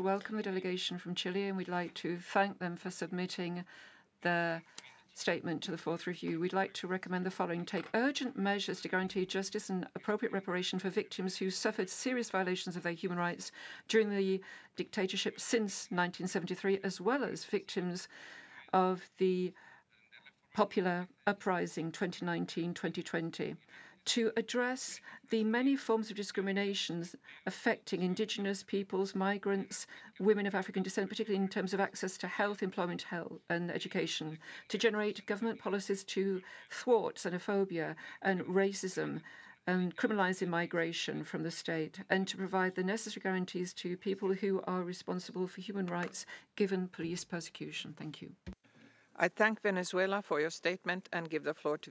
welcome the delegation from Chile, and we'd like to thank them for submitting their statement to the fourth review. We'd like to recommend the following: take urgent measures to guarantee justice and appropriate reparation for victims who suffered serious violations of their human rights during the dictatorship since 1973, as well as victims of the popular uprising 2019-2020. To address the many forms of discriminations affecting indigenous peoples, migrants, women of African descent, particularly in terms of access to health, employment, health, and education. To generate government policies to thwart xenophobia and racism and criminalising migration from the state, and to provide the necessary guarantees to people who are responsible for human rights given police persecution. Thank you. I thank Venezuela for your statement and give the floor to